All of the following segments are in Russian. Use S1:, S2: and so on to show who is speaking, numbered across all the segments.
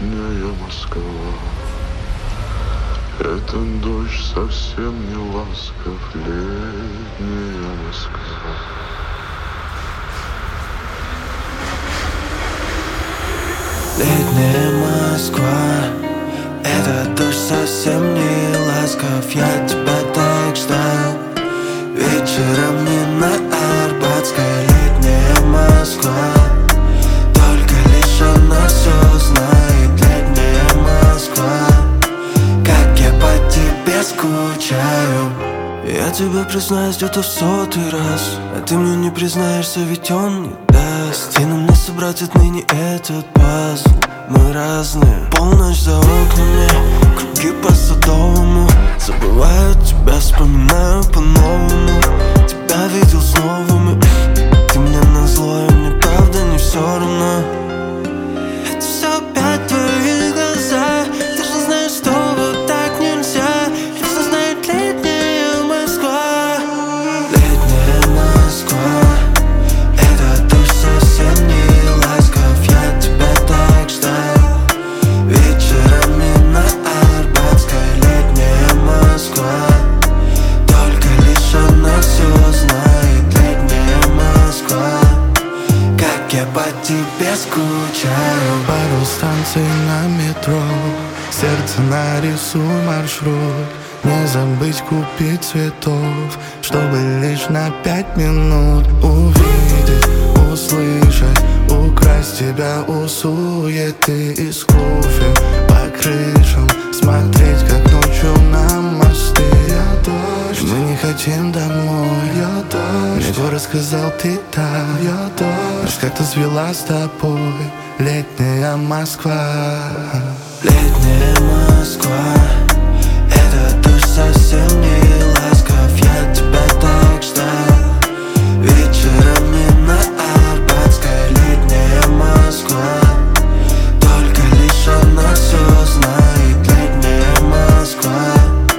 S1: летняя Москва. Этот дождь совсем не ласков, летняя Москва.
S2: Летняя Москва, этот дождь совсем не ласков. Я тебя так ждал вечером не на Арбатской. Летняя Москва, только лишь она все знает. Летняя Москва, как я по тебе скучаю. Я тебе признаюсь где-то в 100-й раз, а ты мне не признаешься, ведь он не даст. И нам не собрать отныне этот пазл. Мы разные, полночь за окнами, круги по Садовому. Забываю тебя, вспоминаю по-новому. Тебя видел с новыми, ты мне назло, и мне правда не все равно. Это все опять твои глаза. Ты же знаешь, что вот так нельзя. И все знает летняя Москва. Летняя Москва, этот дождь совсем не ласков. Я тебя так ждал вечером не на Арбатской. Летняя Москва, только лишь она все знает. Летняя Москва, как я по тебе скучаю.
S3: Пару станций на метро, сердце нарисуй маршрут. Не забыть купить цветов, чтобы лишь на 5 минут увидеть, услышать, украсть тебя у суеты. Из кофе по крышам смотреть, как ночью на мосты. Я дождь, мы не хотим домой. Я дождь, мне город сказал ты так. Я дождь, как-то свела с тобой летняя Москва.
S2: Летняя Москва, этот дождь совсем не ласков. Я тебя так ждал вечером не на Арбатской. Летняя Москва, только лишь она все знает. Летняя Москва,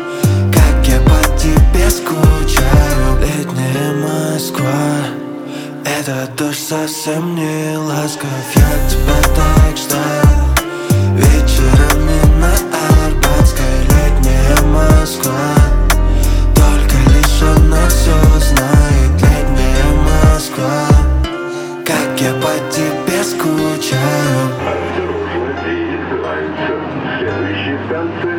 S2: как я по тебе скучаю. Летняя Москва, этот дождь совсем не ласков. Я тебя так ждал вечером не на Арбатской. Летняя Москва, только лишь она все знает. Летняя Москва, как я по тебе скучаю.
S1: Осторожно, здесь начинается следующая станция.